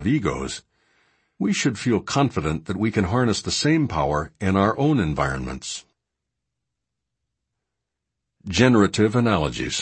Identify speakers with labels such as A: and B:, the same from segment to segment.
A: egos, we should feel confident that we can harness the same power in our own environments. Generative analogies.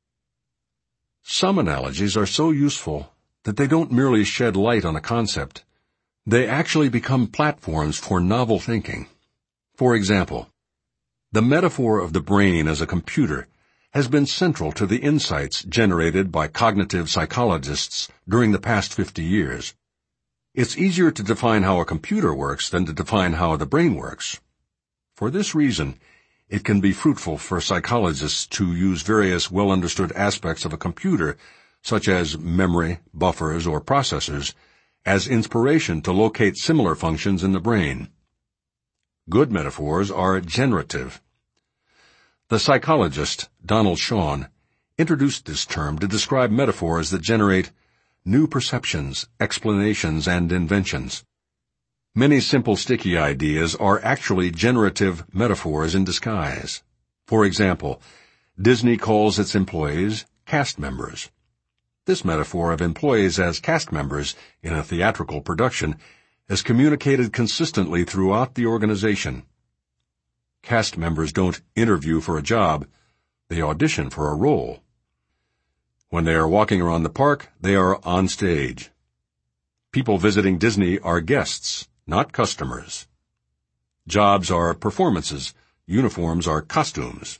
A: Some analogies are so useful that they don't merely shed light on a concept. They actually become platforms for novel thinking. For example, the metaphor of the brain as a computer has been central to the insights generated by cognitive psychologists during the past 50 years. It's easier to define how a computer works than to define how the brain works. For this reason, it can be fruitful for psychologists to use various well-understood aspects of a computer, such as memory, buffers, or processors, as inspiration to locate similar functions in the brain. Good metaphors are generative. The psychologist Donald Shawn introduced this term to describe metaphors that generate new perceptions, explanations, and inventions. Many simple sticky ideas are actually generative metaphors in disguise. For example, Disney calls its employees cast members. This metaphor of employees as cast members in a theatrical production is communicated consistently throughout the organization. Cast members don't interview for a job, they audition for a role. When they are walking around the park, they are on stage. People visiting Disney are guests, not customers. Jobs are performances, uniforms are costumes.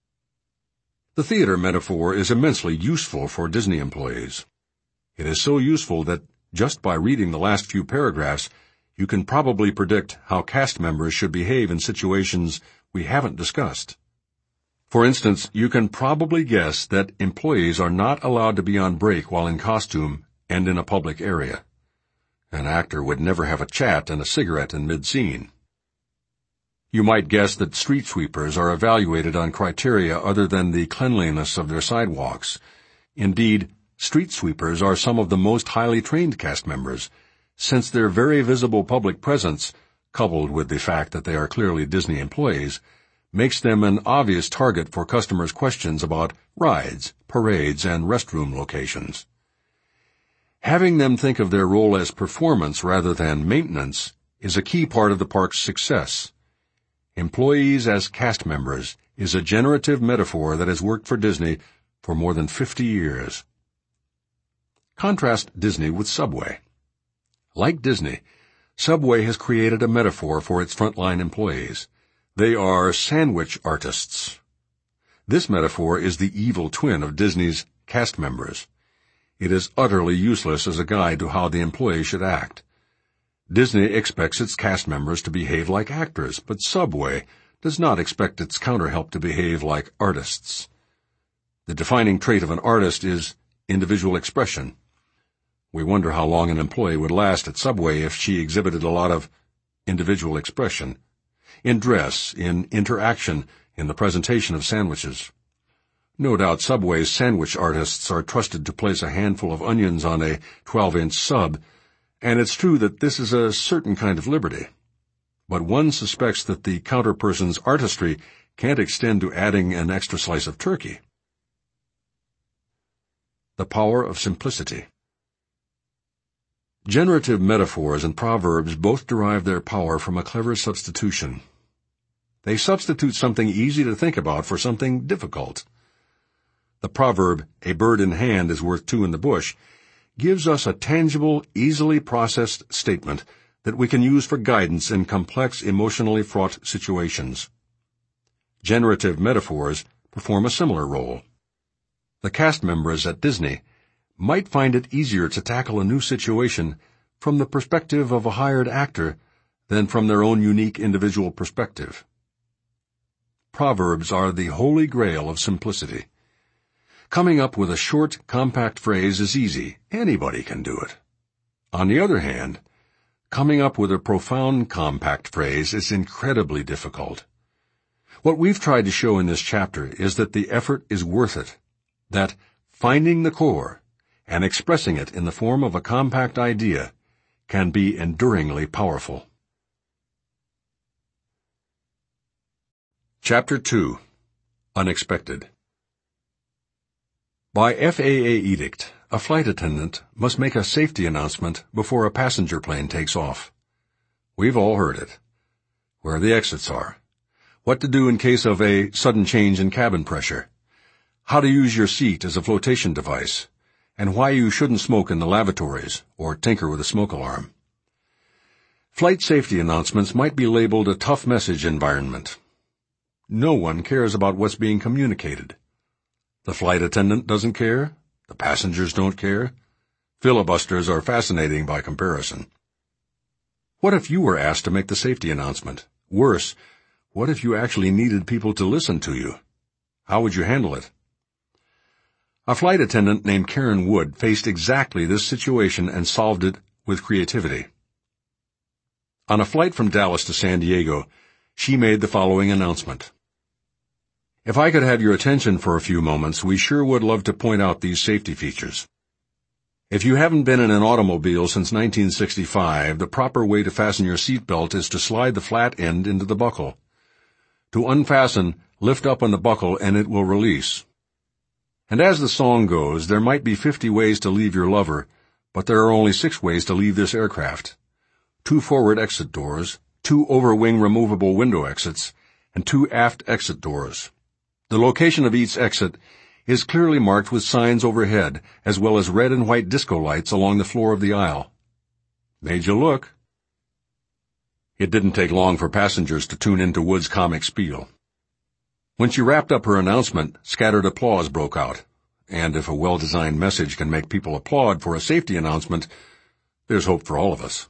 A: The theater metaphor is immensely useful for Disney employees. It is so useful that just by reading the last few paragraphs, you can probably predict how cast members should behave in situations we haven't discussed. For instance, you can probably guess that employees are not allowed to be on break while in costume and in a public area. An actor would never have a chat and a cigarette in mid-scene. You might guess that street sweepers are evaluated on criteria other than the cleanliness of their sidewalks. Indeed, street sweepers are some of the most highly trained cast members, since their very visible public presence, coupled with the fact that they are clearly Disney employees, makes them an obvious target for customers' questions about rides, parades, and restroom locations. Having them think of their role as performance rather than maintenance is a key part of the park's success. Employees as cast members is a generative metaphor that has worked for Disney for more than 50 years. Contrast Disney with Subway. Like Disney, Subway has created a metaphor for its frontline employees. They are sandwich artists. This metaphor is the evil twin of Disney's cast members. It is utterly useless as a guide to how the employee should act. Disney expects its cast members to behave like actors, but Subway does not expect its counterhelp to behave like artists. The defining trait of an artist is individual expression. We wonder how long an employee would last at Subway if she exhibited a lot of individual expression, in dress, in interaction, in the presentation of sandwiches. No doubt Subway's sandwich artists are trusted to place a handful of onions on a 12-inch sub, and it's true that this is a certain kind of liberty. But one suspects that the counterperson's artistry can't extend to adding an extra slice of turkey. The power of simplicity. Generative metaphors and proverbs both derive their power from a clever substitution. They substitute something easy to think about for something difficult. The proverb, "A bird in hand is worth two in the bush," gives us a tangible, easily processed statement that we can use for guidance in complex, emotionally fraught situations. Generative metaphors perform a similar role. The cast members at Disney might find it easier to tackle a new situation from the perspective of a hired actor than from their own unique individual perspective. Proverbs are the holy grail of simplicity. Coming up with a short, compact phrase is easy. Anybody can do it. On the other hand, coming up with a profound, compact phrase is incredibly difficult. What we've tried to show in this chapter is that the effort is worth it, that finding the core and expressing it in the form of a compact idea can be enduringly powerful. Chapter 2. Unexpected. By FAA edict, a flight attendant must make a safety announcement before a passenger plane takes off. We've all heard it. Where the exits are. What to do in case of a sudden change in cabin pressure. How to use your seat as a flotation device. And why you shouldn't smoke in the lavatories or tinker with a smoke alarm. Flight safety announcements might be labeled a tough message environment. No one cares about what's being communicated. The flight attendant doesn't care. The passengers don't care. Filibusters are fascinating by comparison. What if you were asked to make the safety announcement? Worse, what if you actually needed people to listen to you? How would you handle it? A flight attendant named Karen Wood faced exactly this situation and solved it with creativity. On a flight from Dallas to San Diego, she made the following announcement. If I could have your attention for a few moments, we sure would love to point out these safety features. If you haven't been in an automobile since 1965, the proper way to fasten your seatbelt is to slide the flat end into the buckle. To unfasten, lift up on the buckle and it will release. And as the song goes, there might be 50 ways to leave your lover, but there are only 6 ways to leave this aircraft. 2 forward exit doors, 2 over-wing removable window exits, and 2 aft exit doors. The location of each exit is clearly marked with signs overhead, as well as red and white disco lights along the floor of the aisle. Made you look. It didn't take long for passengers to tune into Wood's comic spiel. When she wrapped up her announcement, scattered applause broke out. And if a well-designed message can make people applaud for a safety announcement, there's hope for all of us.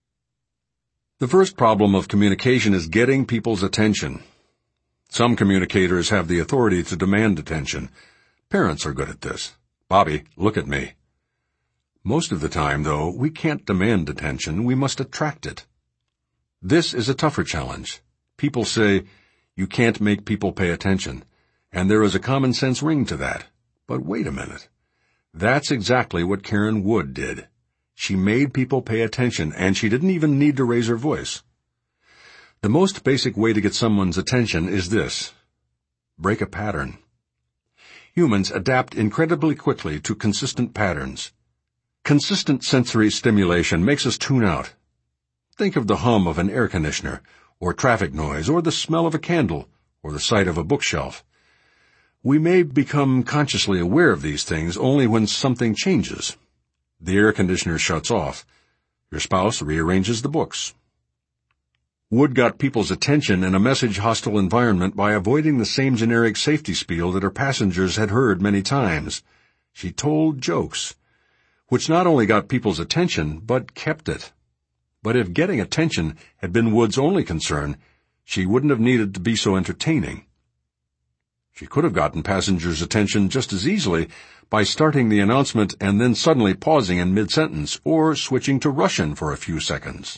A: The first problem of communication is getting people's attention. Some communicators have the authority to demand attention. Parents are good at this. Bobby, look at me. Most of the time, though, we can't demand attention, we must attract it. This is a tougher challenge. People say, you can't make people pay attention, and there is a common-sense ring to that. But wait a minute. That's exactly what Karen Wood did. She made people pay attention, and she didn't even need to raise her voice. The most basic way to get someone's attention is this. Break a pattern. Humans adapt incredibly quickly to consistent patterns. Consistent sensory stimulation makes us tune out. Think of the hum of an air conditioner, or traffic noise, or the smell of a candle, or the sight of a bookshelf. We may become consciously aware of these things only when something changes. The air conditioner shuts off. Your spouse rearranges the books. Wood got people's attention in a message-hostile environment by avoiding the same generic safety spiel that her passengers had heard many times. She told jokes, which not only got people's attention, but kept it. But if getting attention had been Wood's only concern, she wouldn't have needed to be so entertaining. She could have gotten passengers' attention just as easily by starting the announcement and then suddenly pausing in mid-sentence or switching to Russian for a few seconds.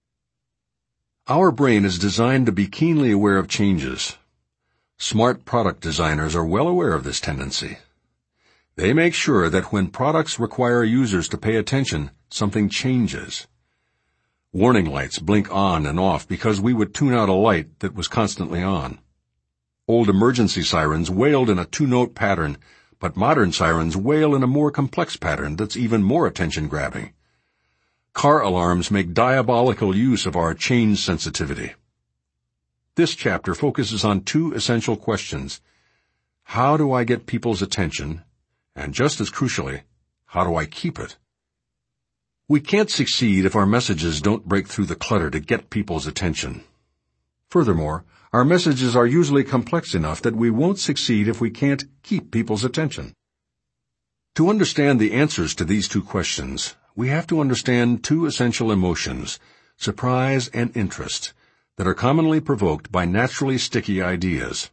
A: Our brain is designed to be keenly aware of changes. Smart product designers are well aware of this tendency. They make sure that when products require users to pay attention, something changes. Warning lights blink on and off because we would tune out a light that was constantly on. Old emergency sirens wailed in a 2-note pattern, but modern sirens wail in a more complex pattern that's even more attention-grabbing. Car alarms make diabolical use of our change sensitivity. This chapter focuses on 2 essential questions. How do I get people's attention? And just as crucially, how do I keep it? We can't succeed if our messages don't break through the clutter to get people's attention. Furthermore, our messages are usually complex enough that we won't succeed if we can't keep people's attention. To understand the answers to these 2 questions, we have to understand 2 essential emotions, surprise and interest, that are commonly provoked by naturally sticky ideas.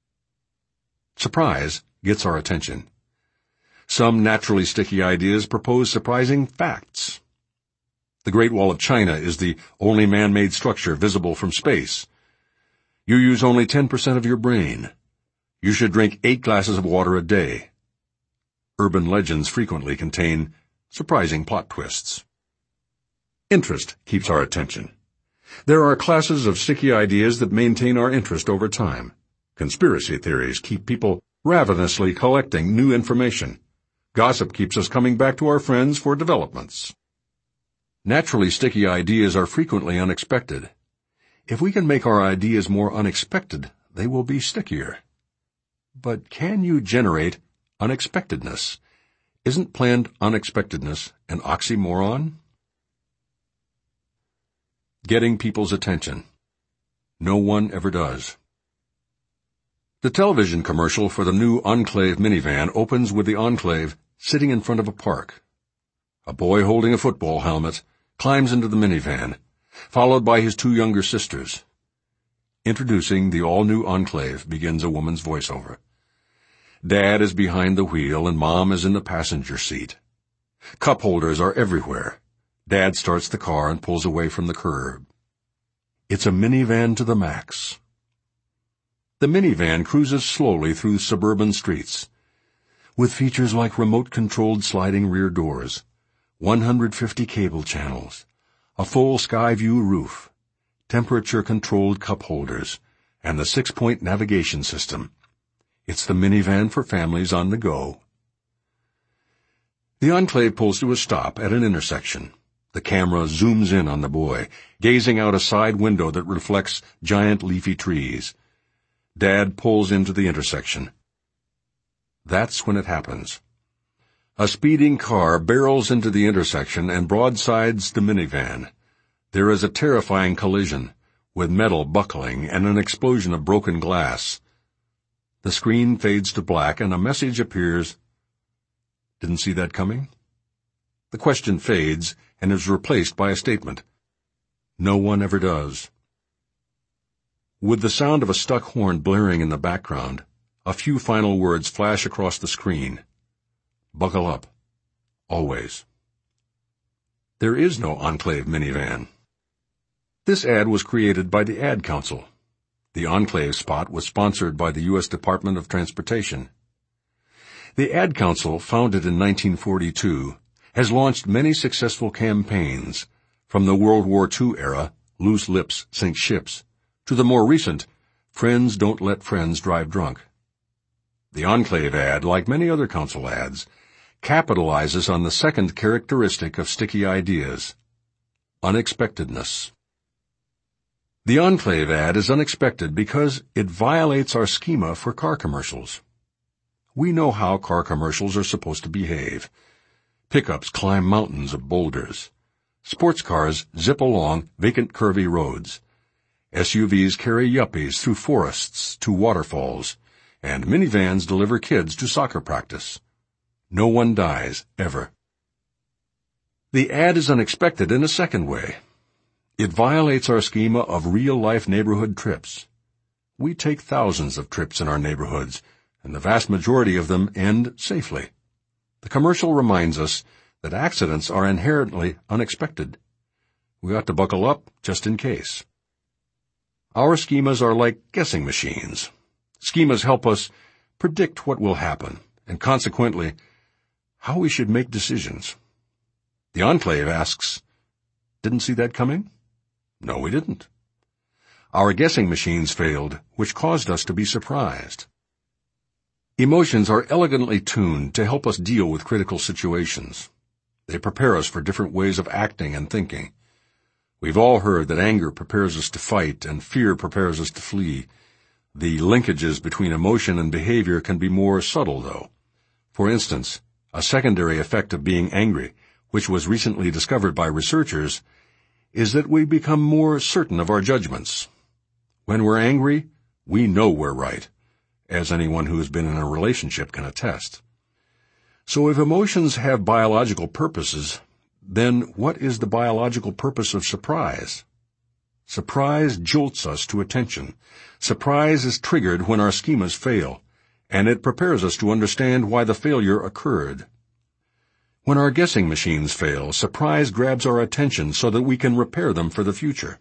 A: Surprise gets our attention. Some naturally sticky ideas propose surprising facts. The Great Wall of China is the only man-made structure visible from space. You use only 10% of your brain. You should drink 8 glasses of water a day. Urban legends frequently contain surprising plot twists. Interest keeps our attention. There are classes of sticky ideas that maintain our interest over time. Conspiracy theories keep people ravenously collecting new information. Gossip keeps us coming back to our friends for developments. Naturally, sticky ideas are frequently unexpected. If we can make our ideas more unexpected, they will be stickier. But can you generate unexpectedness? Isn't planned unexpectedness an oxymoron? Getting people's attention. No one ever does. The television commercial for the new Enclave minivan opens with the Enclave sitting in front of a park. A boy holding a football helmet climbs into the minivan, followed by his two younger sisters. Introducing the all-new Enclave begins a woman's voiceover. Dad is behind the wheel and Mom is in the passenger seat. Cup holders are everywhere. Dad starts the car and pulls away from the curb. It's a minivan to the max. The minivan cruises slowly through suburban streets. With features like remote-controlled sliding rear doors, 150 cable channels, a full sky view roof, temperature-controlled cup holders, and the 6-point navigation system. It's the minivan for families on the go. The Enclave pulls to a stop at an intersection. The camera zooms in on the boy, gazing out a side window that reflects giant leafy trees. Dad pulls into the intersection. That's when it happens. A speeding car barrels into the intersection and broadsides the minivan. There is a terrifying collision, with metal buckling and an explosion of broken glass. The screen fades to black and a message appears. Didn't see that coming? The question fades and is replaced by a statement. No one ever does. With the sound of a stuck horn blaring in the background, a few final words flash across the screen. Buckle up. Always. There is no Enclave minivan. This ad was created by the Ad Council. The Enclave spot was sponsored by the U.S. Department of Transportation. The Ad Council, founded in 1942, has launched many successful campaigns, from the World War II era, Loose Lips Sink Ships, to the more recent, Friends Don't Let Friends Drive Drunk. The Enclave ad, like many other council ads, capitalizes on the second characteristic of sticky ideas, unexpectedness. The Enclave ad is unexpected because it violates our schema for car commercials. We know how car commercials are supposed to behave. Pickups climb mountains of boulders. Sports cars zip along vacant curvy roads. SUVs carry yuppies through forests to waterfalls, and minivans deliver kids to soccer practice. No one dies, ever. The ad is unexpected in a second way. It violates our schema of real-life neighborhood trips. We take thousands of trips in our neighborhoods, and the vast majority of them end safely. The commercial reminds us that accidents are inherently unexpected. We ought to buckle up just in case. Our schemas are like guessing machines. Schemas help us predict what will happen, and consequently, how we should make decisions. The Enclave asks, didn't see that coming? No, we didn't. Our guessing machines failed, which caused us to be surprised. Emotions are elegantly tuned to help us deal with critical situations. They prepare us for different ways of acting and thinking. We've all heard that anger prepares us to fight and fear prepares us to flee. The linkages between emotion and behavior can be more subtle, though. For instance, a secondary effect of being angry, which was recently discovered by researchers, is that we become more certain of our judgments. When we're angry, we know we're right, as anyone who has been in a relationship can attest. So if emotions have biological purposes, then what is the biological purpose of surprise? Surprise jolts us to attention. Surprise is triggered when our schemas fail, and it prepares us to understand why the failure occurred. When our guessing machines fail, surprise grabs our attention so that we can repair them for the future.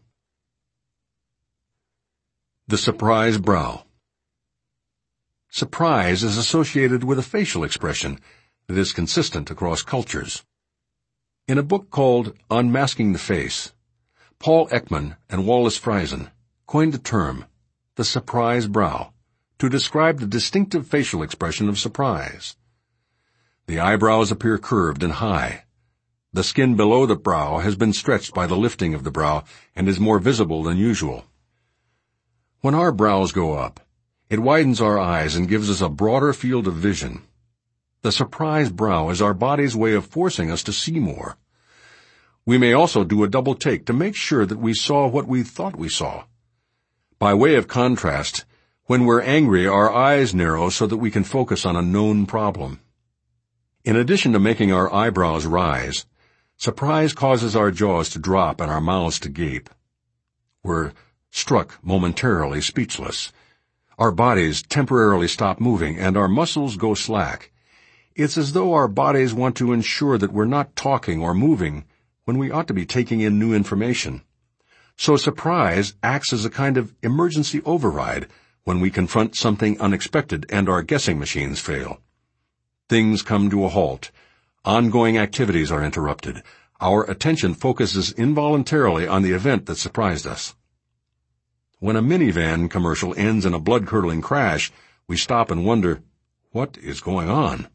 A: The surprise brow. Surprise is associated with a facial expression that is consistent across cultures. In a book called Unmasking the Face, Paul Ekman and Wallace Friesen coined the term, the surprise brow, to describe the distinctive facial expression of surprise. The eyebrows appear curved and high. The skin below the brow has been stretched by the lifting of the brow and is more visible than usual. When our brows go up, it widens our eyes and gives us a broader field of vision. The surprise brow is our body's way of forcing us to see more. We may also do a double take to make sure that we saw what we thought we saw. By way of contrast, when we're angry, our eyes narrow so that we can focus on a known problem. In addition to making our eyebrows rise, surprise causes our jaws to drop and our mouths to gape. We're struck momentarily speechless. Our bodies temporarily stop moving and our muscles go slack. It's as though our bodies want to ensure that we're not talking or moving when we ought to be taking in new information. So surprise acts as a kind of emergency override when we confront something unexpected and our guessing machines fail. Things come to a halt. Ongoing activities are interrupted. Our attention focuses involuntarily on the event that surprised us. When a minivan commercial ends in a blood-curdling crash, we stop and wonder, what is going on?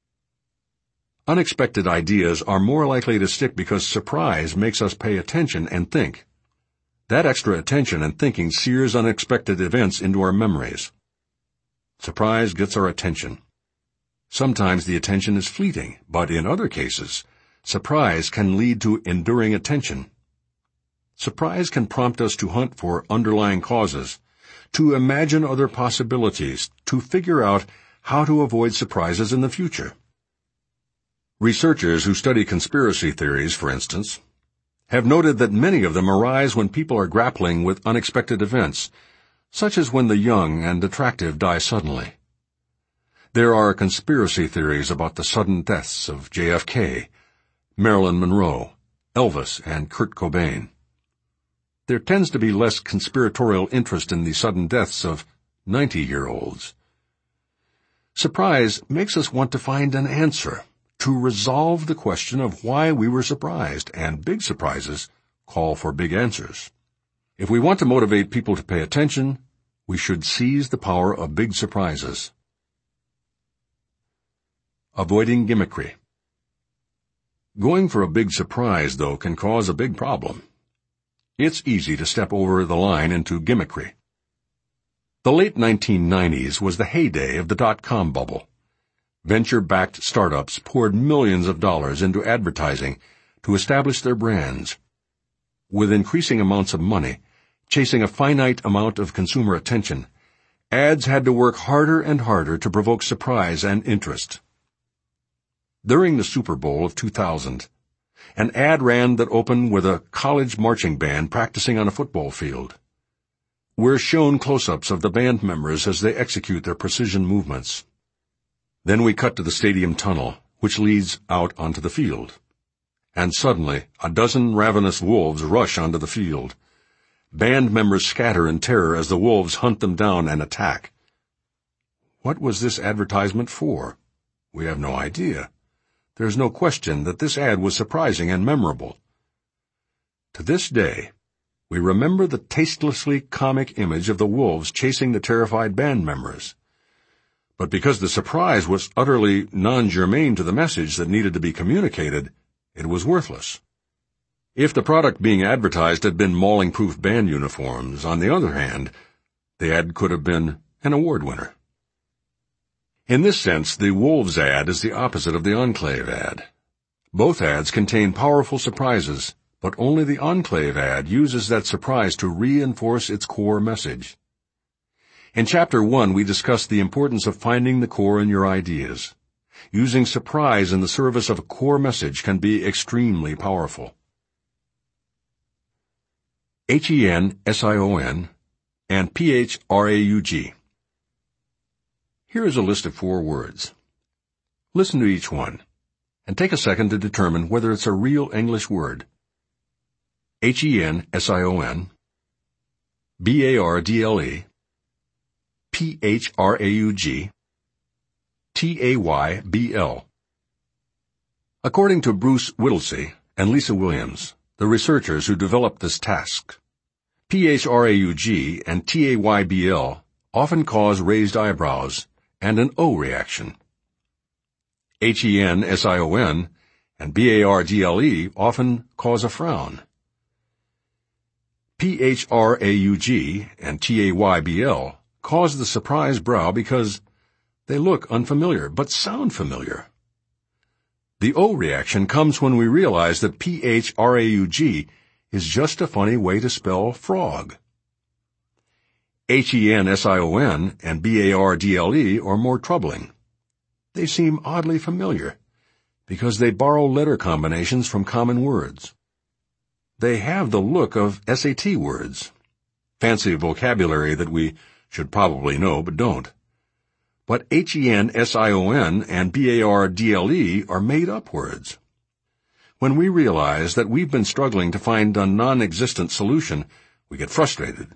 A: Unexpected ideas are more likely to stick because surprise makes us pay attention and think. That extra attention and thinking sears unexpected events into our memories. Surprise gets our attention. Sometimes the attention is fleeting, but in other cases, surprise can lead to enduring attention. Surprise can prompt us to hunt for underlying causes, to imagine other possibilities, to figure out how to avoid surprises in the future. Researchers who study conspiracy theories, for instance, have noted that many of them arise when people are grappling with unexpected events, such as when the young and attractive die suddenly. There are conspiracy theories about the sudden deaths of JFK, Marilyn Monroe, Elvis, and Kurt Cobain. There tends to be less conspiratorial interest in the sudden deaths of 90-year-olds. Surprise makes us want to find an answer, to resolve the question of why we were surprised, and big surprises call for big answers. If we want to motivate people to pay attention, we should seize the power of big surprises. Avoiding gimmickry. Going for a big surprise, though, can cause a big problem. It's easy to step over the line into gimmickry. The late 1990s was the heyday of the dot-com bubble. Venture-backed startups poured millions of dollars into advertising to establish their brands. With increasing amounts of money, chasing a finite amount of consumer attention, ads had to work harder and harder to provoke surprise and interest. During the Super Bowl of 2000, an ad ran that opened with a college marching band practicing on a football field. We're shown close-ups of the band members as they execute their precision movements. Then we cut to the stadium tunnel, which leads out onto the field. And suddenly, a dozen ravenous wolves rush onto the field. Band members scatter in terror as the wolves hunt them down and attack. What was this advertisement for? We have no idea. There's no question that this ad was surprising and memorable. To this day, we remember the tastelessly comic image of the wolves chasing the terrified band members. But because the surprise was utterly non-germane to the message that needed to be communicated, it was worthless. If the product being advertised had been mauling-proof band uniforms, on the other hand, the ad could have been an award winner. In this sense, the Wolves ad is the opposite of the Enclave ad. Both ads contain powerful surprises, but only the Enclave ad uses that surprise to reinforce its core message. In Chapter 1, we discussed the importance of finding the core in your ideas. Using surprise in the service of a core message can be extremely powerful. HENSION and PHRAUG. Here is a list of 4 words. Listen to each one, and take a second to determine whether it's a real English word. HENSION, BARDLE, PHRAUG, TAYBL. According to Bruce Whittlesey and Lisa Williams, the researchers who developed this task, PHRAUG and TAYBL often cause raised eyebrows and an O reaction. HENSION and BARGLE often cause a frown. PHRAUG and TAYBL cause the surprised brow because they look unfamiliar but sound familiar. The O reaction comes when we realize that PHRAUG is just a funny way to spell frog. HENSION and BARGLE are more troubling. They seem oddly familiar because they borrow letter combinations from common words. They have the look of SAT words, fancy vocabulary that we should probably know but don't. But HENSION and BARGLE are made-up words. When we realize that we've been struggling to find a non-existent solution, we get frustrated.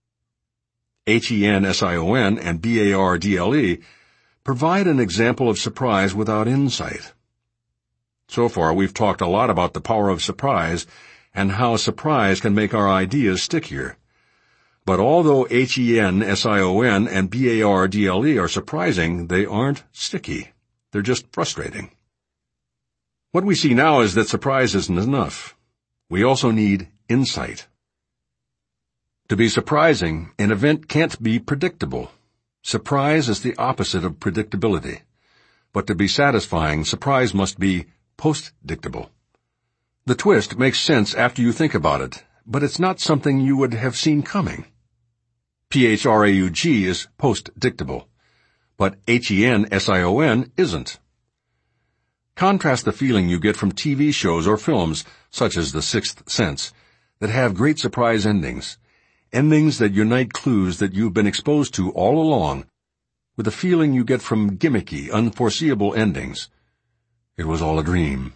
A: HENSION and BARGLE provide an example of surprise without insight. So far, we've talked a lot about the power of surprise and how surprise can make our ideas stickier. But although HENSION and BARGLE are surprising, they aren't sticky. They're just frustrating. What we see now is that surprise isn't enough. We also need insight. To be surprising, an event can't be predictable. Surprise is the opposite of predictability. But to be satisfying, surprise must be post-dictable. The twist makes sense after you think about it, but it's not something you would have seen coming. PHRAUG is post-dictable, but HENSION isn't. Contrast the feeling you get from TV shows or films, such as The Sixth Sense, that have great surprise endings that unite clues that you've been exposed to all along, with the feeling you get from gimmicky, unforeseeable endings. It was all a dream.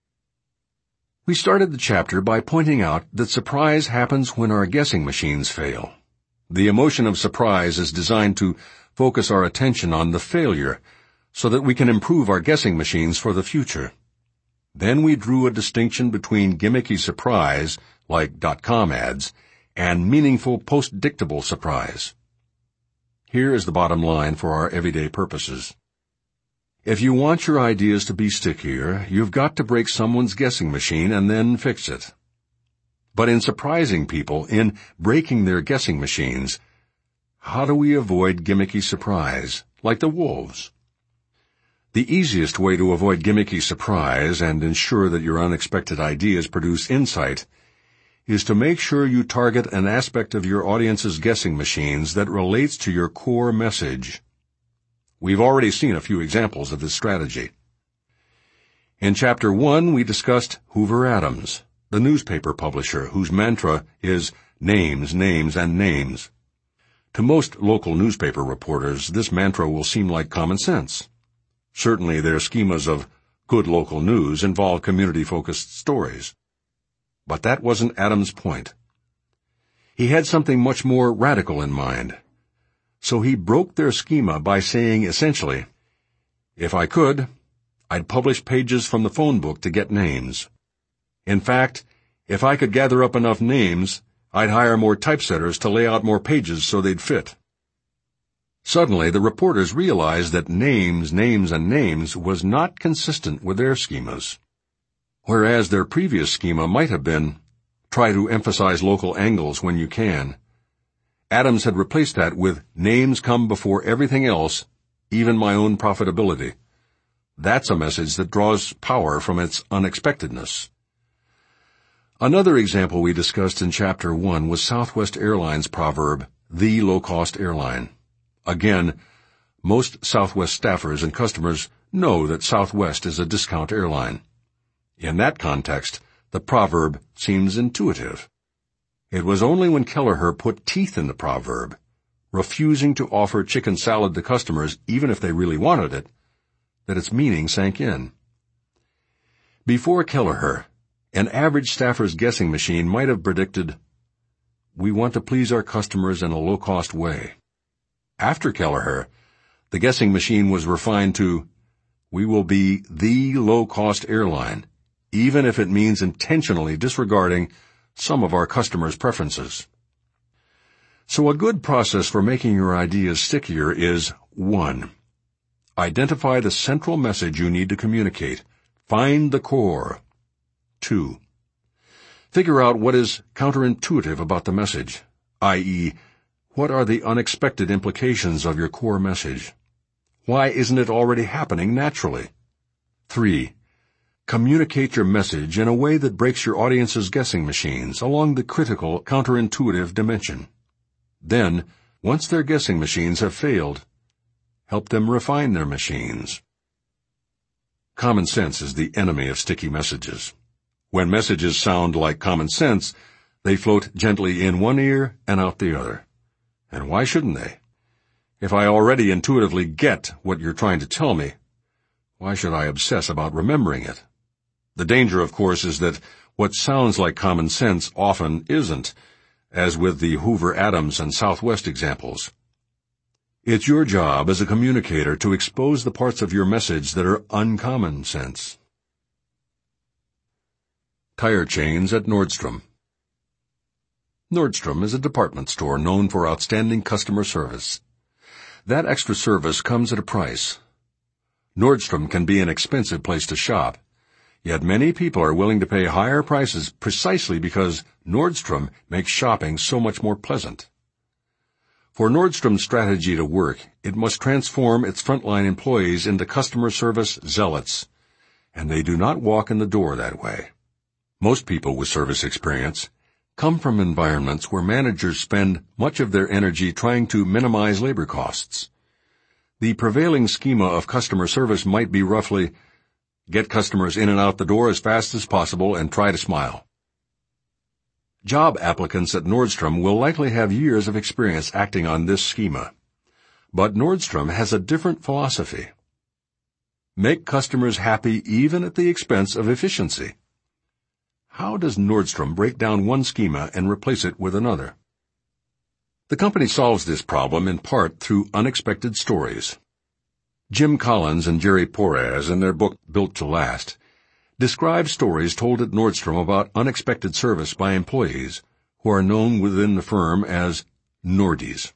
A: We started the chapter by pointing out that surprise happens when our guessing machines fail. The emotion of surprise is designed to focus our attention on the failure so that we can improve our guessing machines for the future. Then we drew a distinction between gimmicky surprise, like .com ads, and meaningful post-dictable surprise. Here is the bottom line for our everyday purposes. If you want your ideas to be stickier, you've got to break someone's guessing machine and then fix it. But in surprising people, in breaking their guessing machines, how do we avoid gimmicky surprise, like the wolves? The easiest way to avoid gimmicky surprise and ensure that your unexpected ideas produce insight is to make sure you target an aspect of your audience's guessing machines that relates to your core message. We've already seen a few examples of this strategy. In Chapter 1, we discussed Hoover Adams, the newspaper publisher whose mantra is names, names, and names. To most local newspaper reporters, this mantra will seem like common sense. Certainly their schemas of good local news involve community-focused stories. But that wasn't Adams' point. He had something much more radical in mind. So he broke their schema by saying essentially, if I could, I'd publish pages from the phone book to get names. In fact, if I could gather up enough names, I'd hire more typesetters to lay out more pages so they'd fit. Suddenly, the reporters realized that names, names, and names was not consistent with their schemas. Whereas their previous schema might have been, try to emphasize local angles when you can, Adams had replaced that with names come before everything else, even my own profitability. That's a message that draws power from its unexpectedness. Another example we discussed in Chapter 1 was Southwest Airlines' proverb, the low-cost airline. Again, most Southwest staffers and customers know that Southwest is a discount airline. In that context, the proverb seems intuitive. It was only when Kelleher put teeth in the proverb, refusing to offer chicken salad to customers even if they really wanted it, that its meaning sank in. Before Kelleher, an average staffer's guessing machine might have predicted, we want to please our customers in a low-cost way. After Kelleher, the guessing machine was refined to, we will be the low-cost airline, even if it means intentionally disregarding some of our customers' preferences. So a good process for making your ideas stickier is 1. Identify the central message you need to communicate. Find the core. 2. Figure out what is counterintuitive about the message, i.e., what are the unexpected implications of your core message? Why isn't it already happening naturally? 3. Communicate your message in a way that breaks your audience's guessing machines along the critical counterintuitive dimension. Then, once their guessing machines have failed, help them refine their machines. Common sense is the enemy of sticky messages. When messages sound like common sense, they float gently in one ear and out the other. And why shouldn't they? If I already intuitively get what you're trying to tell me, why should I obsess about remembering it? The danger, of course, is that what sounds like common sense often isn't, as with the Hoover-Adams and Southwest examples. It's your job as a communicator to expose the parts of your message that are uncommon sense. Tire chains at Nordstrom. Nordstrom is a department store known for outstanding customer service. That extra service comes at a price. Nordstrom can be an expensive place to shop, yet many people are willing to pay higher prices precisely because Nordstrom makes shopping so much more pleasant. For Nordstrom's strategy to work, it must transform its frontline employees into customer service zealots, and they do not walk in the door that way. Most people with service experience come from environments where managers spend much of their energy trying to minimize labor costs. The prevailing schema of customer service might be roughly, get customers in and out the door as fast as possible and try to smile. Job applicants at Nordstrom will likely have years of experience acting on this schema. But Nordstrom has a different philosophy. Make customers happy even at the expense of efficiency. How does Nordstrom break down one schema and replace it with another? The company solves this problem in part through unexpected stories. Jim Collins and Jerry Porras, in their book Built to Last, describe stories told at Nordstrom about unexpected service by employees who are known within the firm as Nordies.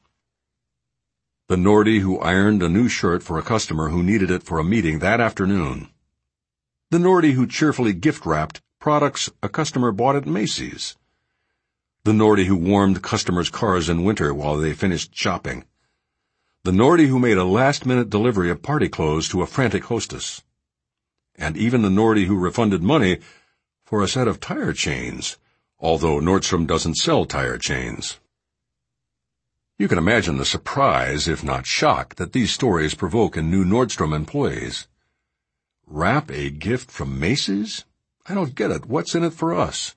A: The Nordie who ironed a new shirt for a customer who needed it for a meeting that afternoon. The Nordie who cheerfully gift-wrapped products a customer bought at Macy's. The Nordie who warmed customers' cars in winter while they finished shopping. The Nordie who made a last-minute delivery of party clothes to a frantic hostess. And even the Nordie who refunded money for a set of tire chains, although Nordstrom doesn't sell tire chains. You can imagine the surprise, if not shock, that these stories provoke in new Nordstrom employees. Wrap a gift from Macy's? I don't get it. What's in it for us?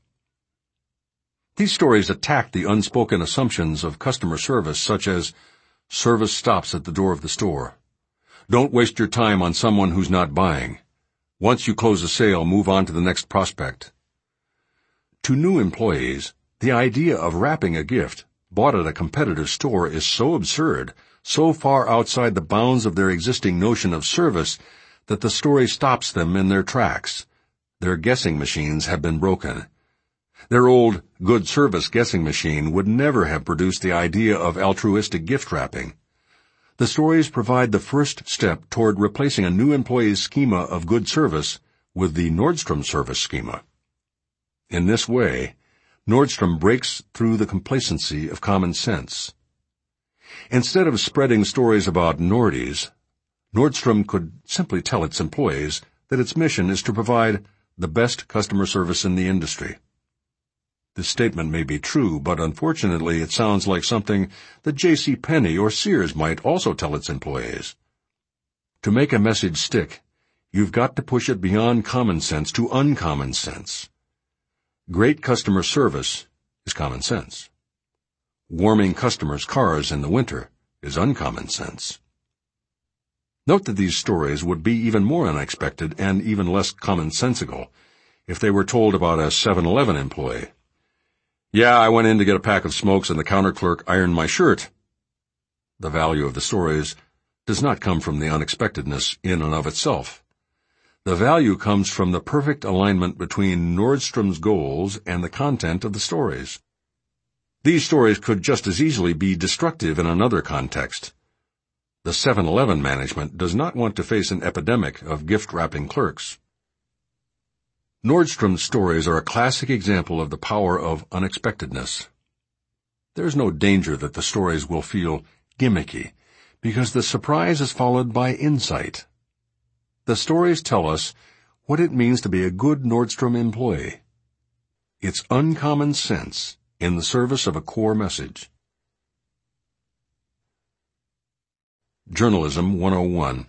A: These stories attack the unspoken assumptions of customer service, such as service stops at the door of the store. Don't waste your time on someone who's not buying. Once you close a sale, move on to the next prospect. To new employees, the idea of wrapping a gift bought at a competitor's store is so absurd, so far outside the bounds of their existing notion of service, that the story stops them in their tracks. Their guessing machines have been broken. Their old good service guessing machine would never have produced the idea of altruistic gift wrapping. The stories provide the first step toward replacing a new employee's schema of good service with the Nordstrom service schema. In this way, Nordstrom breaks through the complacency of common sense. Instead of spreading stories about Nordies, Nordstrom could simply tell its employees that its mission is to provide the best customer service in the industry. This statement may be true, but unfortunately it sounds like something that J.C. Penney or Sears might also tell its employees. To make a message stick, you've got to push it beyond common sense to uncommon sense. Great customer service is common sense. Warming customers' cars in the winter is uncommon sense. Note that these stories would be even more unexpected and even less commonsensical if they were told about a 7-Eleven employee. Yeah, I went in to get a pack of smokes and the counter clerk ironed my shirt. The value of the stories does not come from the unexpectedness in and of itself. The value comes from the perfect alignment between Nordstrom's goals and the content of the stories. These stories could just as easily be destructive in another context. The 7-Eleven management does not want to face an epidemic of gift-wrapping clerks. Nordstrom's stories are a classic example of the power of unexpectedness. There's no danger that the stories will feel gimmicky, because the surprise is followed by insight. The stories tell us what it means to be a good Nordstrom employee. It's uncommon sense in the service of a core message. Journalism 101.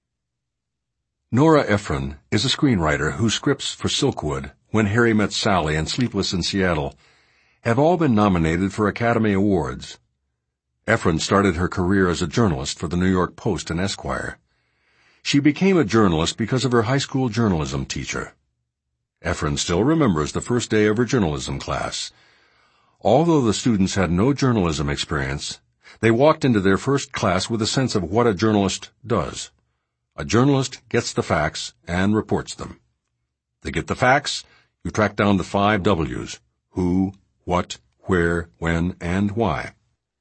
A: Nora Ephron is a screenwriter whose scripts for Silkwood, When Harry Met Sally, and Sleepless in Seattle have all been nominated for Academy Awards. Ephron started her career as a journalist for the New York Post and Esquire. She became a journalist because of her high school journalism teacher. Ephron still remembers the first day of her journalism class. Although the students had no journalism experience, they walked into their first class with a sense of what a journalist does. A journalist gets the facts and reports them. They get the facts, you track down the 5 W's: who, what, where, when, and why.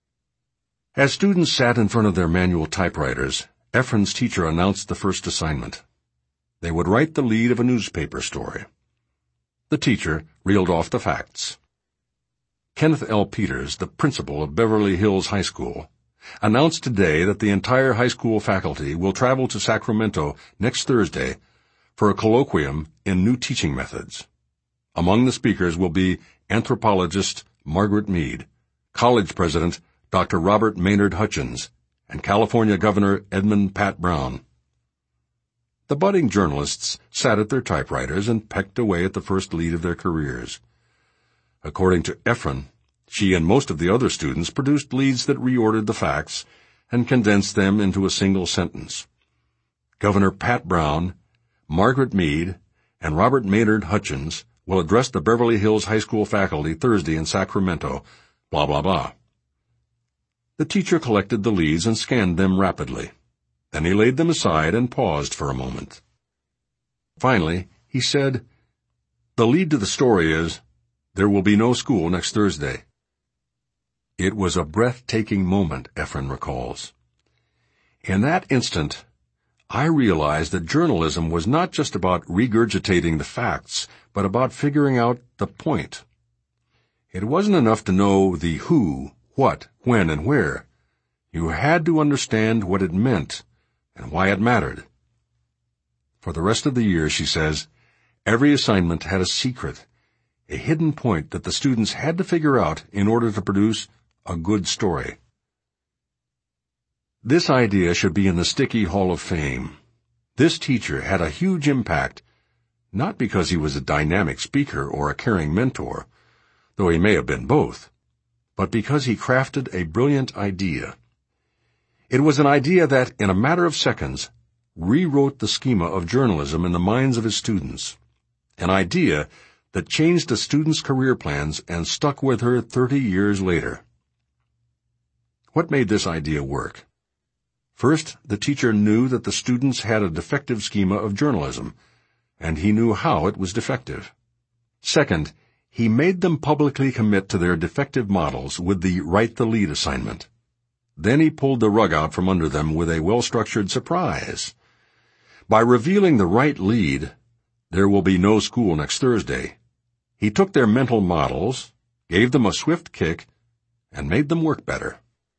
A: As students sat in front of their manual typewriters, Ephron's teacher announced the first assignment. They would write the lead of a newspaper story. The teacher reeled off the facts. Kenneth L. Peters, the principal of Beverly Hills High School, announced today that the entire high school faculty will travel to Sacramento next Thursday for a colloquium in new teaching methods. Among the speakers will be anthropologist Margaret Mead, college president Dr. Robert Maynard Hutchins, and California Governor Edmund Pat Brown. The budding journalists sat at their typewriters and pecked away at the first lead of their careers. According to Ephron, she and most of the other students produced leads that reordered the facts and condensed them into a single sentence. Governor Pat Brown, Margaret Mead, and Robert Maynard Hutchins will address the Beverly Hills High School faculty Thursday in Sacramento, blah, blah, blah. The teacher collected the leads and scanned them rapidly. Then he laid them aside and paused for a moment. Finally, he said, "The lead to the story is, there will be no school next Thursday." It was a breathtaking moment, Ephron recalls. In that instant, I realized that journalism was not just about regurgitating the facts, but about figuring out the point. It wasn't enough to know the who, what, when, and where. You had to understand what it meant and why it mattered. For the rest of the year, she says, every assignment had a secret, a hidden point that the students had to figure out in order to produce a good story. This idea should be in the Sticky Hall of Fame. This teacher had a huge impact, not because he was a dynamic speaker or a caring mentor, though he may have been both, but because he crafted a brilliant idea. It was an idea that, in a matter of seconds, rewrote the schema of journalism in the minds of his students. An idea that changed the students' career plans and stuck with her 30 years later. What made this idea work? First, the teacher knew that the students had a defective schema of journalism, and he knew how it was defective. Second, he made them publicly commit to their defective models with the Write the Lead assignment. Then he pulled the rug out from under them with a well-structured surprise. By revealing the right lead, there will be no school next Thursday, he took their mental models, gave them a swift kick, and made them work better.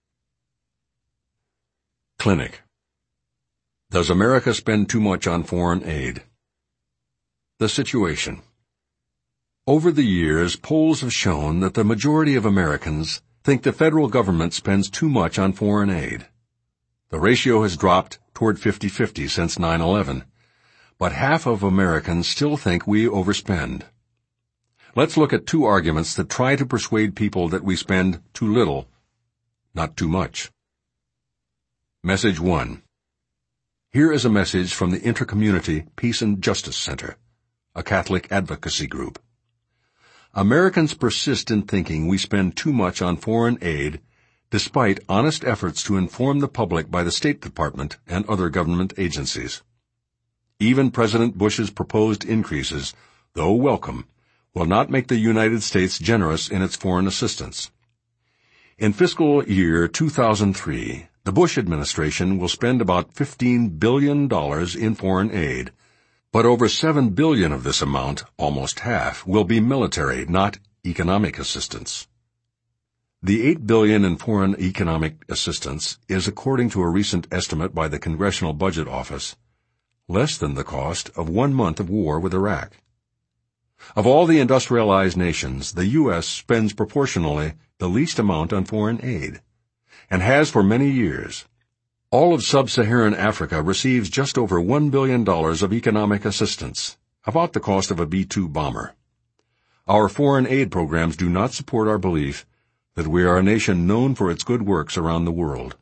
A: Clinic. Does America spend too much on foreign aid? The situation. Over the years, polls have shown that the majority of Americans think the federal government spends too much on foreign aid. The ratio has dropped toward 50-50 since 9/11, but half of Americans still think we overspend. Let's look at 2 arguments that try to persuade people that we spend too little, not too much. Message 1. Here is a message from the Intercommunity Peace and Justice Center, a Catholic advocacy group. Americans persist in thinking we spend too much on foreign aid, despite honest efforts to inform the public by the State Department and other government agencies. Even President Bush's proposed increases, though welcome, will not make the United States generous in its foreign assistance. In fiscal year 2003, The Bush administration will spend about $15 billion in foreign aid, but over $7 billion of this amount, almost half, will be military, not economic assistance. The $8 billion in foreign economic assistance is, according to a recent estimate by the Congressional Budget Office, less than the cost of 1 month of war with Iraq. Of all the industrialized nations, the U.S. spends proportionally the least amount on foreign aid, and has for many years. All of sub-Saharan Africa receives just over $1 billion of economic assistance, about the cost of a B-2 bomber. Our foreign aid programs do not support our belief that we are a nation known for its good works around the world.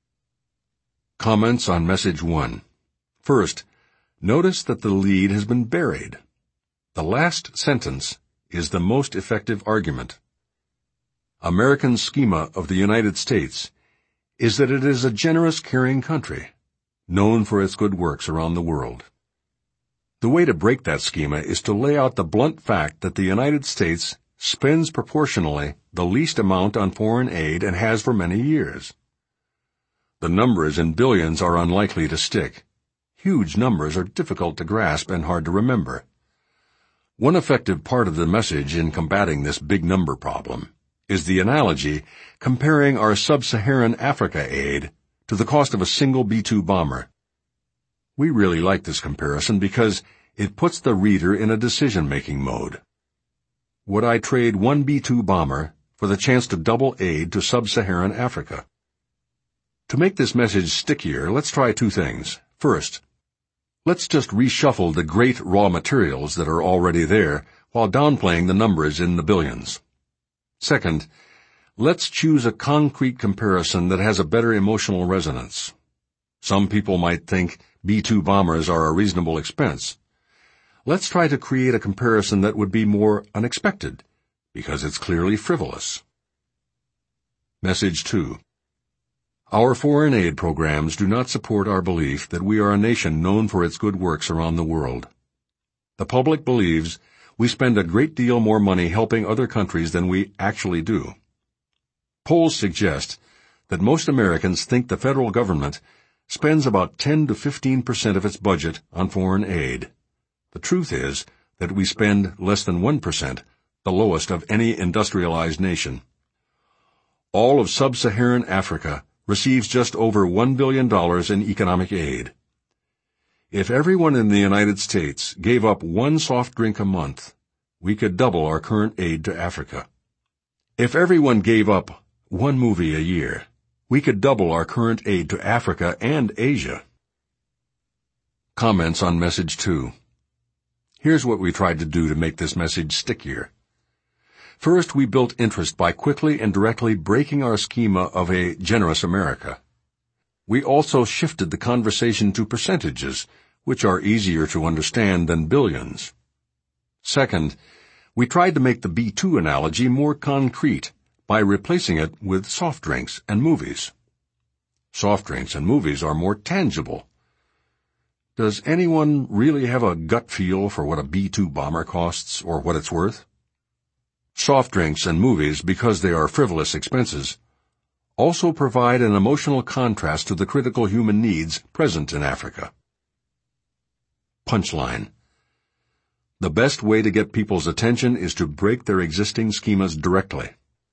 A: Comments on Message 1. First, notice that the lead has been buried. The last sentence is the most effective argument. American schema of the United States is that it is a generous, caring country, known for its good works around the world. The way to break that schema is to lay out the blunt fact that the United States spends proportionally the least amount on foreign aid and has for many years. The numbers in billions are unlikely to stick. Huge numbers are difficult to grasp and hard to remember. One effective part of the message in combating this big number problem is the analogy comparing our sub-Saharan Africa aid to the cost of a single B-2 bomber. We really like this comparison because it puts the reader in a decision-making mode. Would I trade one B-2 bomber for the chance to double aid to sub-Saharan Africa? To make this message stickier, let's try 2 things. First, let's just reshuffle the great raw materials that are already there while downplaying the numbers in the billions. Second, let's choose a concrete comparison that has a better emotional resonance. Some people might think B-2 bombers are a reasonable expense. Let's try to create a comparison that would be more unexpected, because it's clearly frivolous. Message 2. Our foreign aid programs do not support our belief that we are a nation known for its good works around the world. The public believes we spend a great deal more money helping other countries than we actually do. Polls suggest that most Americans think the federal government spends about 10 to 15% of its budget on foreign aid. The truth is that we spend less than 1%, the lowest of any industrialized nation. All of sub-Saharan Africa receives just over $1 billion in economic aid. If everyone in the United States gave up 1 soft drink a month, we could double our current aid to Africa. If everyone gave up 1 movie a year, we could double our current aid to Africa and Asia. Comments on Message 2. Here's what we tried to do to make this message stickier. First, we built interest by quickly and directly breaking our schema of a generous America. We also shifted the conversation to percentages, which are easier to understand than billions. Second, we tried to make the B-2 analogy more concrete by replacing it with soft drinks and movies. Soft drinks and movies are more tangible. Does anyone really have a gut feel for what a B-2 bomber costs or what it's worth? Soft drinks and movies, because they are frivolous expenses, also provide an emotional contrast to the critical human needs present in Africa. Punchline. The best way to get people's attention is to break their existing schemas directly.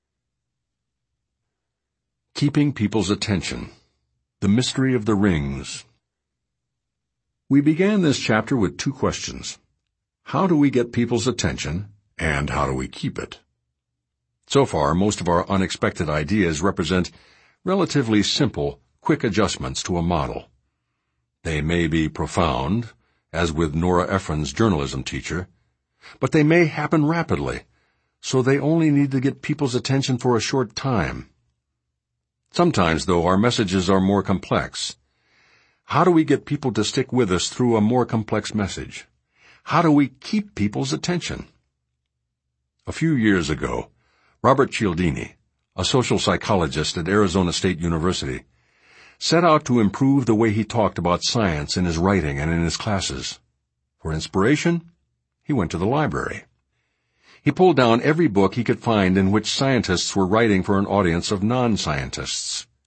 A: Keeping people's attention. The mystery of the rings. We began this chapter with 2 questions. How do we get people's attention, and how do we keep it? So far, most of our unexpected ideas represent relatively simple, quick adjustments to a model. They may be profound, as with Nora Ephron's journalism teacher, but they may happen rapidly, so they only need to get people's attention for a short time. Sometimes, though, our messages are more complex. How do we get people to stick with us through a more complex message? How do we keep people's attention? A few years ago, Robert Cialdini, a social psychologist at Arizona State University, set out to improve the way he talked about science in his writing and in his classes. For inspiration, he went to the library. He pulled down every book he could find in which scientists were writing for an audience of non-scientists.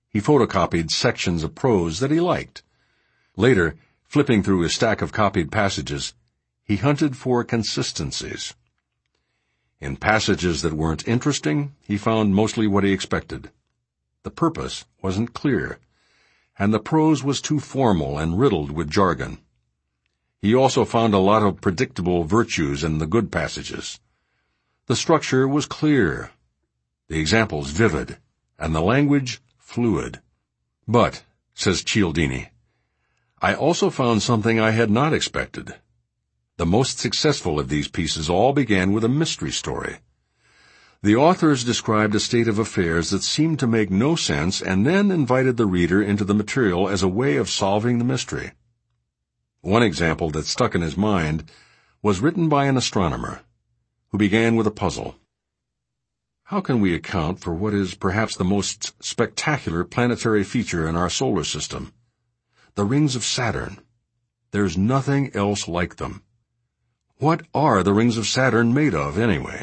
A: He photocopied sections of prose that he liked. Later, flipping through his stack of copied passages, he hunted for consistencies. In passages that weren't interesting, he found mostly what he expected. The purpose wasn't clear, and the prose was too formal and riddled with jargon. He also found a lot of predictable virtues in the good passages. The structure was clear, the examples vivid, and the language fluid. But, says Cialdini, I also found something I had not expected. The most successful of these pieces all began with a mystery story. The authors described a state of affairs that seemed to make no sense and then invited the reader into the material as a way of solving the mystery. One example that stuck in his mind was written by an astronomer who began with a puzzle. How can we account for what is perhaps the most spectacular planetary feature in our solar system? The rings of Saturn. There's nothing else like them. What are the rings of Saturn made of, anyway?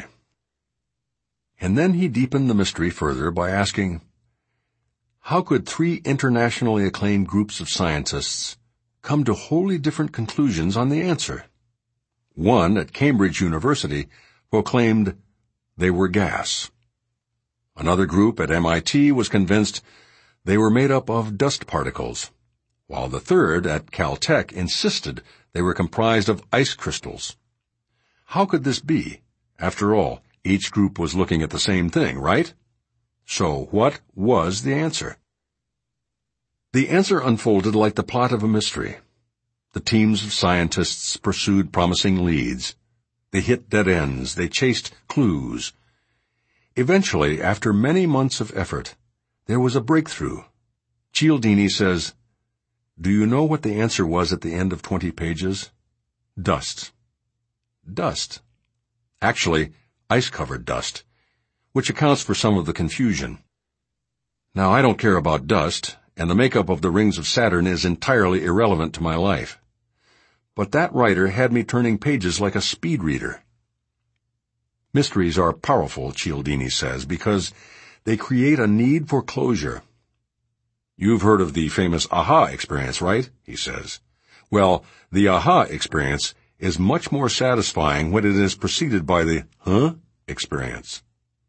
A: And then he deepened the mystery further by asking, how could three internationally acclaimed groups of scientists come to wholly different conclusions on the answer? One, at Cambridge University, proclaimed they were gas. Another group at MIT was convinced they were made up of dust particles, while the third, at Caltech, insisted they were comprised of ice crystals. How could this be? After all, each group was looking at the same thing, right? So what was the answer? The answer unfolded like the plot of a mystery. The teams of scientists pursued promising leads. They hit dead ends. They chased clues. Eventually, after many months of effort, there was a breakthrough. Cialdini says, do you know what the answer was at the end of 20 pages? Dust. Dust. Actually, ice-covered dust, which accounts for some of the confusion. Now, I don't care about dust, and the makeup of the rings of Saturn is entirely irrelevant to my life. But that writer had me turning pages like a speed reader. Mysteries are powerful, Cialdini says, because they create a need for closure. You've heard of the famous aha experience, right? He says. Well, the aha experience is much more satisfying when it is preceded by the huh experience.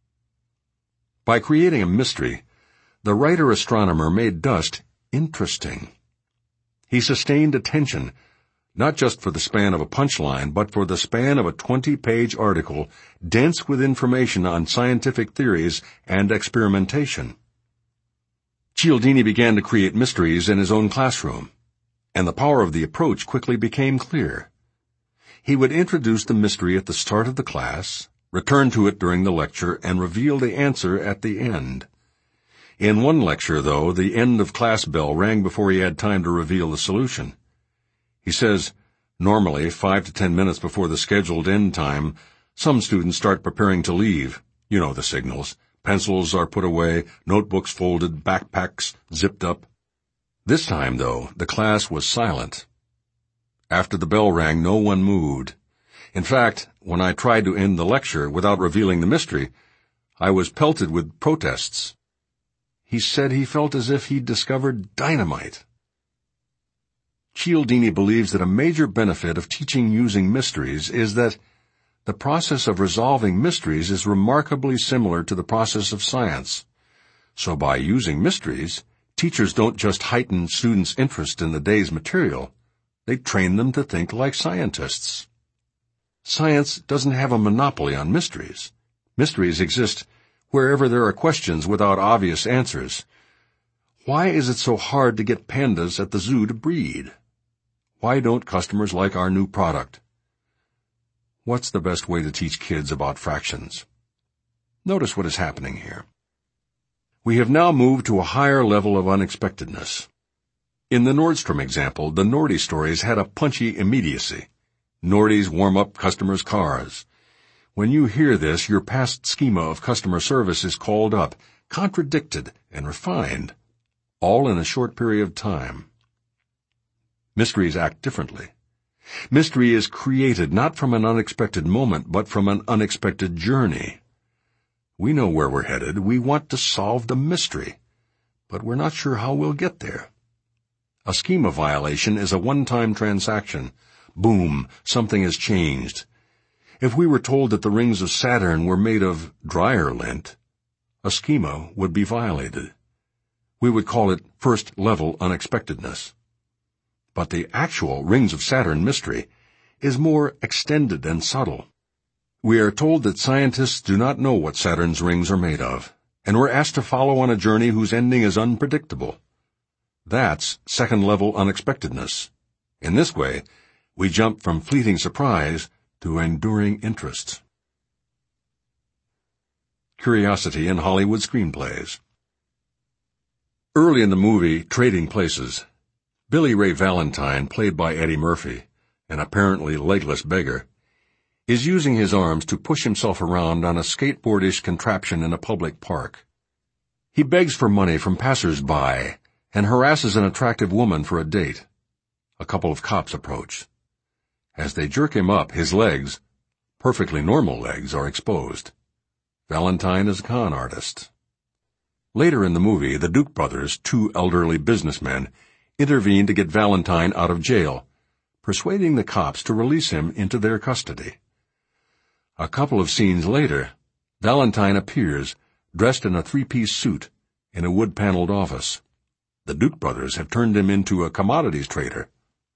A: By creating a mystery, the writer-astronomer made dust interesting. He sustained attention, not just for the span of a punchline, but for the span of a 20-page article dense with information on scientific theories and experimentation. Cialdini began to create mysteries in his own classroom, and the power of the approach quickly became clear. He would introduce the mystery at the start of the class, return to it during the lecture, and reveal the answer at the end. In one lecture, though, the end of class bell rang before he had time to reveal the solution. He says, normally, 5 to 10 minutes before the scheduled end time, some students start preparing to leave. You know the signals. Pencils are put away, notebooks folded, backpacks zipped up. This time, though, the class was silent. After the bell rang, no one moved. In fact, when I tried to end the lecture without revealing the mystery, I was pelted with protests. He said he felt as if he'd discovered dynamite. Cialdini believes that a major benefit of teaching using mysteries is that the process of resolving mysteries is remarkably similar to the process of science. So by using mysteries, teachers don't just heighten students' interest in the day's material, they train them to think like scientists. Science doesn't have a monopoly on mysteries. Mysteries exist wherever there are questions without obvious answers. Why is it so hard to get pandas at the zoo to breed? Why don't customers like our new product? What's the best way to teach kids about fractions? Notice what is happening here. We have now moved to a higher level of unexpectedness. In the Nordstrom example, the Nordy stories had a punchy immediacy. Nordys warm up customers' cars. When you hear this, your past schema of customer service is called up, contradicted, and refined, all in a short period of time. Mysteries act differently. Mystery is created not from an unexpected moment, but from an unexpected journey. We know where we're headed. We want to solve the mystery. but we're not sure how we'll get there. A schema violation is a one-time transaction. Boom, something has changed. If we were told that the rings of Saturn were made of dryer lint, a schema would be violated. We would call it first-level unexpectedness. But the actual rings of Saturn mystery is more extended and subtle. We are told that scientists do not know what Saturn's rings are made of, and we're asked to follow on a journey whose ending is unpredictable. That's second-level unexpectedness. In this way, we jump from fleeting surprise to enduring interest. Curiosity in Hollywood screenplays. Early in the movie Trading Places, Billy Ray Valentine, played by Eddie Murphy, an apparently legless beggar, is using his arms to push himself around on a skateboardish contraption in a public park. He begs for money from passers-by and harasses an attractive woman for a date. A couple of cops approach. As they jerk him up, his legs, perfectly normal legs, are exposed. Valentine is a con artist. Later in the movie, the Duke brothers, two elderly businessmen, intervene to get Valentine out of jail, persuading the cops to release him into their custody. A couple of scenes later, Valentine appears, dressed in a three-piece suit, in a wood-paneled office. The Duke brothers have turned him into a commodities trader.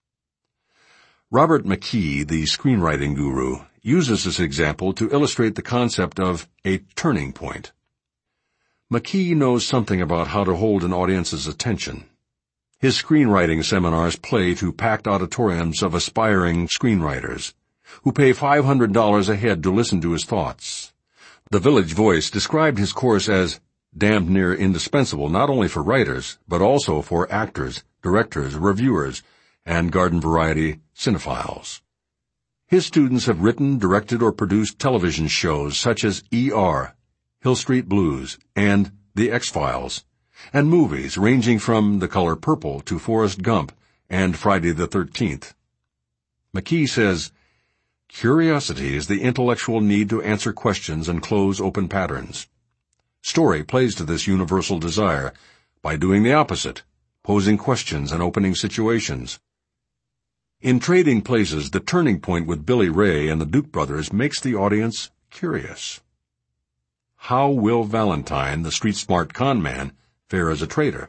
A: Robert McKee, the screenwriting guru, uses this example to illustrate the concept of a turning point. McKee knows something about how to hold an audience's attention. His screenwriting seminars play to packed auditoriums of aspiring screenwriters, who pay $500 a head to listen to his thoughts. The Village Voice described his course as damned near indispensable not only for writers, but also for actors, directors, reviewers, and garden variety cinephiles. His students have written, directed, or produced television shows such as ER, Hill Street Blues, and The X-Files, and movies ranging from The Color Purple to Forrest Gump and Friday the 13th. McKee says, "Curiosity is the intellectual need to answer questions and close open patterns. Story plays to this universal desire by doing the opposite, posing questions and opening situations." In Trading Places, the turning point with Billy Ray and the Duke brothers makes the audience curious. How will Valentine, the street-smart con man, fare as a trader?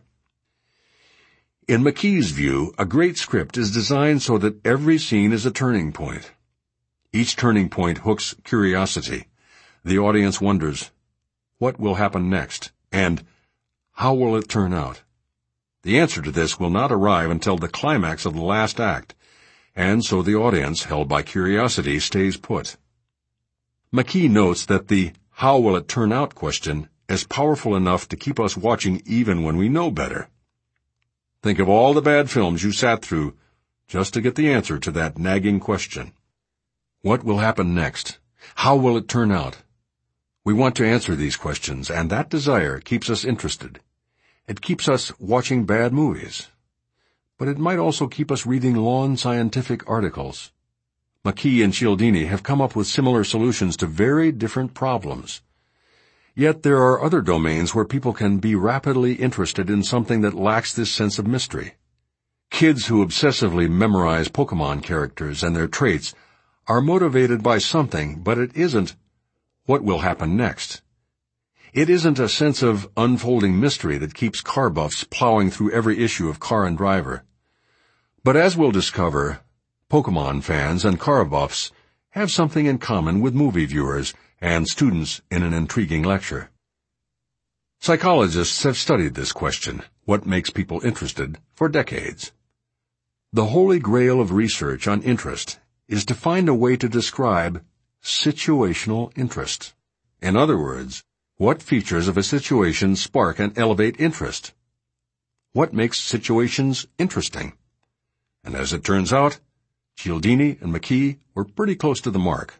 A: In McKee's view, a great script is designed so that every scene is a turning point. Each turning point hooks curiosity. The audience wonders, what will happen next? And how will it turn out? The answer to this will not arrive until the climax of the last act, and so the audience, held by curiosity, stays put. McKee notes that the "how will it turn out" question is powerful enough to keep us watching even when we know better. Think of all the bad films you sat through just to get the answer to that nagging question. What will happen next? How will it turn out? We want to answer these questions, and that desire keeps us interested. It keeps us watching bad movies. But it might also keep us reading long scientific articles. McKee and Cialdini have come up with similar solutions to very different problems. Yet there are other domains where people can be rapidly interested in something that lacks this sense of mystery. Kids who obsessively memorize Pokemon characters and their traits are motivated by something, but it isn't what will happen next. It isn't a sense of unfolding mystery that keeps car buffs plowing through every issue of Car and Driver. But as we'll discover, Pokemon fans and car buffs have something in common with movie viewers and students in an intriguing lecture. Psychologists have studied this question, what makes people interested, for decades. The holy grail of research on interest is to find a way to describe situational interest. In other words, what features of a situation spark and elevate interest? What makes situations interesting? And as it turns out, Cialdini and McKee were pretty close to the mark.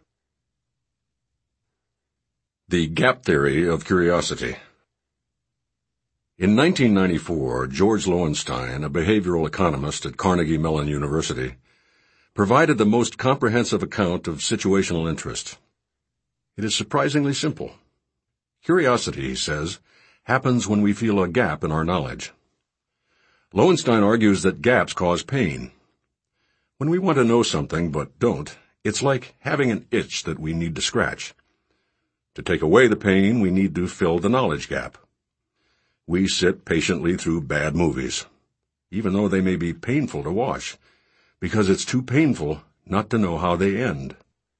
A: The gap theory of curiosity. In 1994, George Lowenstein, a behavioral economist at Carnegie Mellon University, provided the most comprehensive account of situational interest. It is surprisingly simple. Curiosity, he says, happens when we feel a gap in our knowledge. Lowenstein argues that gaps cause pain. When we want to know something but don't, it's like having an itch that we need to scratch. To take away the pain, we need to fill the knowledge gap. We sit patiently through bad movies, even though they may be painful to watch, because it's too painful not to know how they end.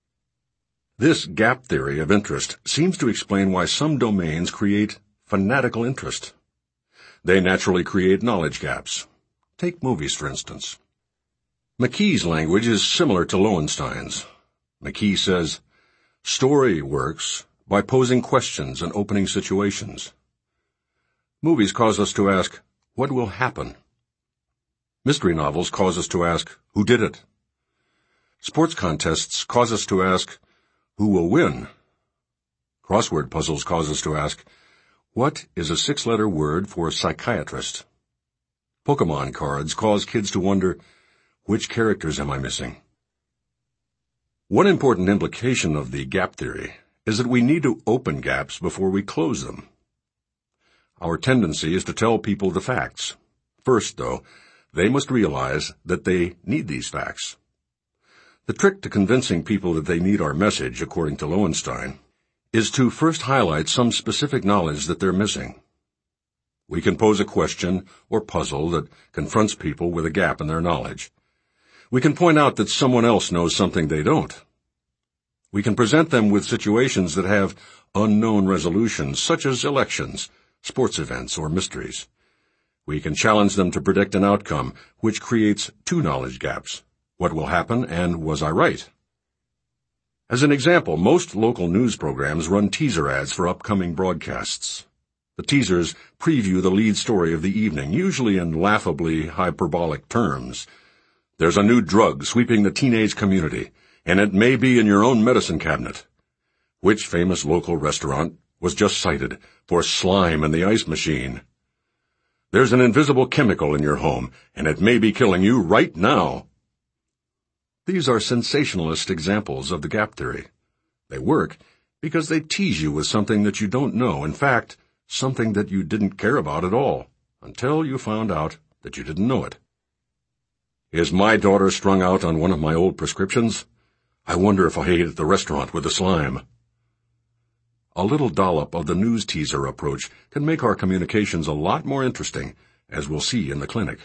A: This gap theory of interest seems to explain why some domains create fanatical interest. They naturally create knowledge gaps. Take movies, for instance. McKee's language is similar to Lowenstein's. McKee says, "Story works by posing questions and opening situations." Movies cause us to ask, what will happen? Mystery novels cause us to ask, who did it? Sports contests cause us to ask, who will win? Crossword puzzles cause us to ask, what is a 6-letter word for psychiatrist? Pokemon cards cause kids to wonder, which characters am I missing? One important implication of the gap theory is that we need to open gaps before we close them. Our tendency is to tell people the facts. First, though, they must realize that they need these facts. The trick to convincing people that they need our message, according to Lowenstein, is to first highlight some specific knowledge that they're missing. We can pose a question or puzzle that confronts people with a gap in their knowledge. We can point out that someone else knows something they don't. We can present them with situations that have unknown resolutions, such as elections, sports events, or mysteries. We can challenge them to predict an outcome, which creates 2 knowledge gaps. What will happen, and was I right? As an example, most local news programs run teaser ads for upcoming broadcasts. The teasers preview the lead story of the evening, usually in laughably hyperbolic terms. There's a new drug sweeping the teenage community, and it may be in your own medicine cabinet. Which famous local restaurant was just cited for slime in the ice machine? There's an invisible chemical in your home, and it may be killing you right now. These are sensationalist examples of the gap theory. They work because they tease you with something that you don't know, in fact, something that you didn't care about at all, until you found out that you didn't know it. Is my daughter strung out on one of my old prescriptions? I wonder if I ate at the restaurant with the slime. A little dollop of the news teaser approach can make our communications a lot more interesting, as we'll see in the clinic.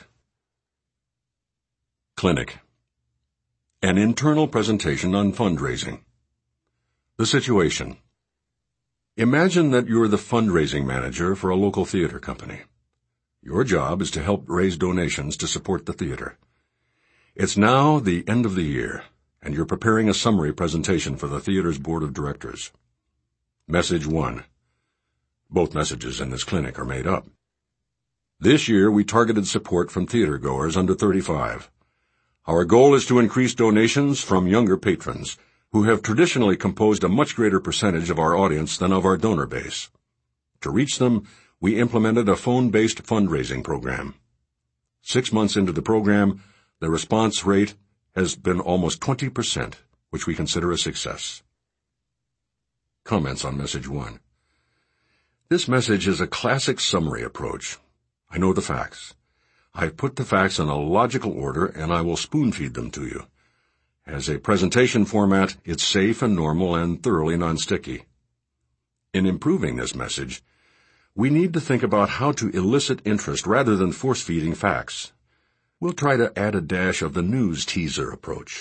A: Clinic. An internal presentation on fundraising. The situation. Imagine that you're the fundraising manager for a local theater company. Your job is to help raise donations to support the theater. It's now the end of the year, and you're preparing a summary presentation for the theater's board of directors. Message 1. Both messages in this clinic are made up. This year we targeted support from theatergoers under 35. Our goal is to increase donations from younger patrons, who have traditionally composed a much greater percentage of our audience than of our donor base. To reach them, we implemented a phone-based fundraising program. 6 months into the program, the response rate has been almost 20%, which we consider a success. Comments on Message 1. This message is a classic summary approach. I know the facts. I put the facts in a logical order, and I will spoon-feed them to you. As a presentation format, it's safe and normal and thoroughly non-sticky. In improving this message, we need to think about how to elicit interest rather than force-feeding facts. We'll try to add a dash of the news teaser approach.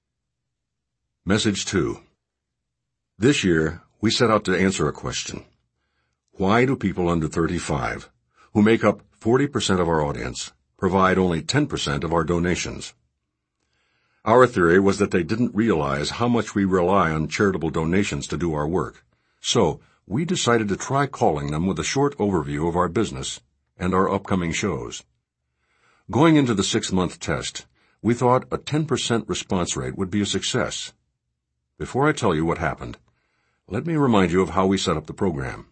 A: Message 2. This year, we set out to answer a question. Why do people under 35, who make up 40% of our audience, provide only 10% of our donations? Our theory was that they didn't realize how much we rely on charitable donations to do our work. So, we decided to try calling them with a short overview of our business and our upcoming shows. Going into the 6-month test, we thought a 10% response rate would be a success. Before I tell you what happened, let me remind you of how we set up the program.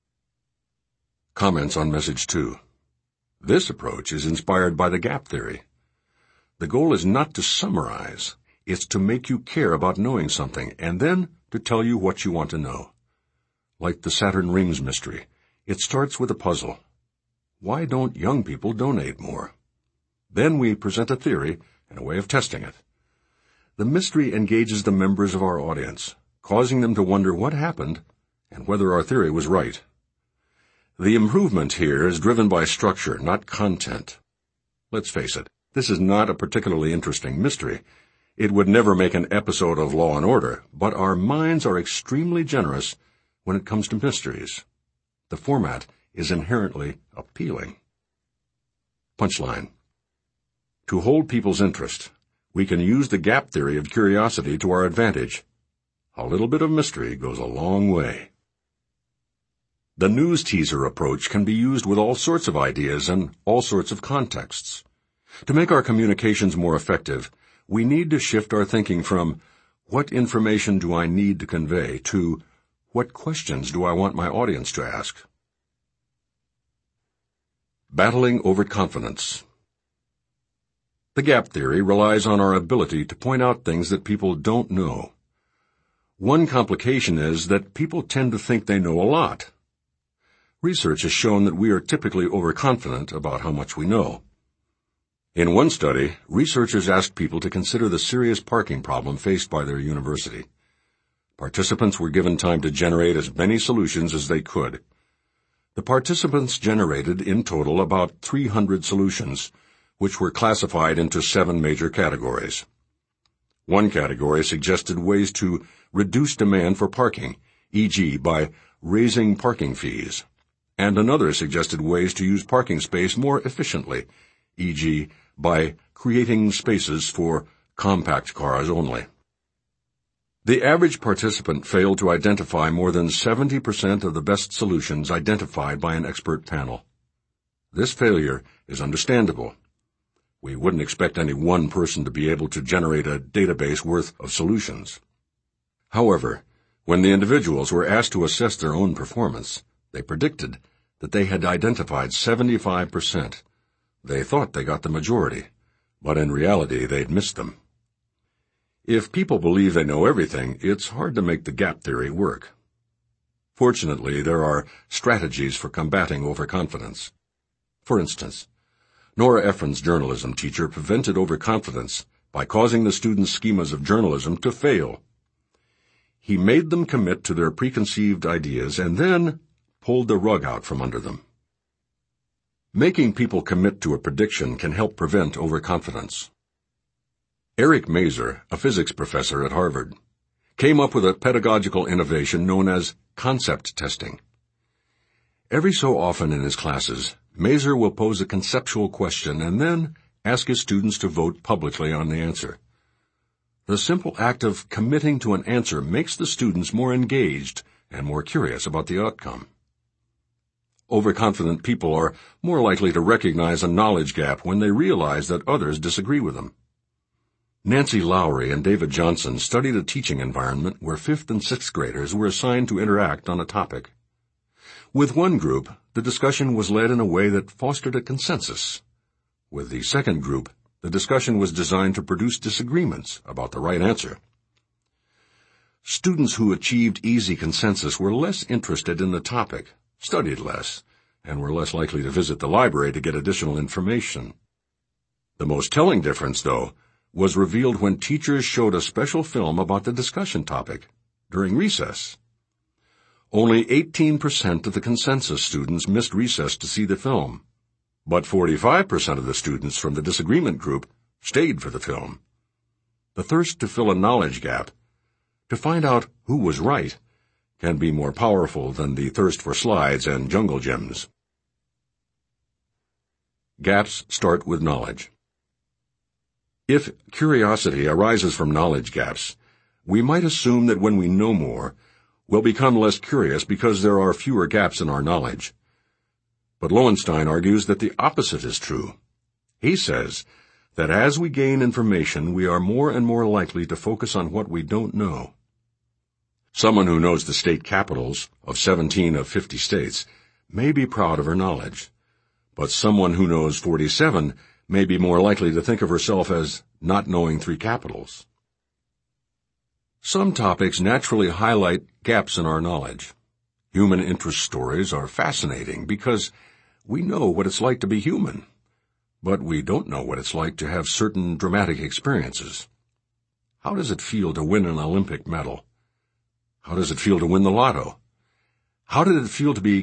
A: Comments on Message 2. This approach is inspired by the gap theory. The goal is not to summarize, it's to make you care about knowing something, and then to tell you what you want to know. Like the Saturn Rings mystery, It starts with a puzzle. Why don't young people donate more? Then we present a theory and a way of testing it. The mystery engages the members of our audience, causing them to wonder what happened and whether our theory was right. The improvement here is driven by structure, not content. Let's face it, this is not a particularly interesting mystery. It would never make an episode of Law and Order, but our minds are extremely generous when it comes to mysteries. The format is inherently appealing. Punchline. To hold people's interest, we can use the gap theory of curiosity to our advantage. A little bit of mystery goes a long way. The news teaser approach can be used with all sorts of ideas and all sorts of contexts. To make our communications more effective, we need to shift our thinking from, what information do I need to convey, to, what questions do I want my audience to ask? Battling overconfidence. The gap theory relies on our ability to point out things that people don't know. One complication is that people tend to think they know a lot. Research has shown that we are typically overconfident about how much we know. In one study, researchers asked people to consider the serious parking problem faced by their university. Participants were given time to generate as many solutions as they could. The participants generated in total about 300 solutions, which were classified into 7 major categories. One category suggested ways to reduce demand for parking, e.g. by raising parking fees, and another suggested ways to use parking space more efficiently, e.g. by creating spaces for compact cars only. The average participant failed to identify more than 70% of the best solutions identified by an expert panel. This failure is understandable. We wouldn't expect any one person to be able to generate a database worth of solutions. However, when the individuals were asked to assess their own performance, they predicted that they had identified 75%. They thought they got the majority, but in reality they'd missed them. If people believe they know everything, it's hard to make the gap theory work. Fortunately, there are strategies for combating overconfidence. For instance, Nora Ephron's journalism teacher prevented overconfidence by causing the students' schemas of journalism to fail. He made them commit to their preconceived ideas and then pulled the rug out from under them. Making people commit to a prediction can help prevent overconfidence. Eric Mazer, a physics professor at Harvard, came up with a pedagogical innovation known as concept testing. Every so often in his classes, Mazer will pose a conceptual question and then ask his students to vote publicly on the answer. The simple act of committing to an answer makes the students more engaged and more curious about the outcome. Overconfident people are more likely to recognize a knowledge gap when they realize that others disagree with them. Nancy Lowry and David Johnson studied a teaching environment where 5th and 6th graders were assigned to interact on a topic. With one group, the discussion was led in a way that fostered a consensus. With the second group, the discussion was designed to produce disagreements about the right answer. Students who achieved easy consensus were less interested in the topic, studied less, and were less likely to visit the library to get additional information. The most telling difference, though, was revealed when teachers showed a special film about the discussion topic during recess. Only 18% of the consensus students missed recess to see the film, but 45% of the students from the disagreement group stayed for the film. The thirst to fill a knowledge gap, to find out who was right, can be more powerful than the thirst for slides and jungle gyms. Gaps start with knowledge. If curiosity arises from knowledge gaps, we might assume that when we know more, we'll become less curious because there are fewer gaps in our knowledge. But Lowenstein argues that the opposite is true. He says that as we gain information, we are more and more likely to focus on what we don't know. Someone who knows the state capitals of 17 of 50 states may be proud of her knowledge, but someone who knows 47 may be more likely to think of herself as not knowing 3 capitals. Some topics naturally highlight gaps in our knowledge. Human interest stories are fascinating because we know what it's like to be human, but we don't know what it's like to have certain dramatic experiences. How does it feel to win an Olympic medal? How does it feel to win the lotto? How did it feel to be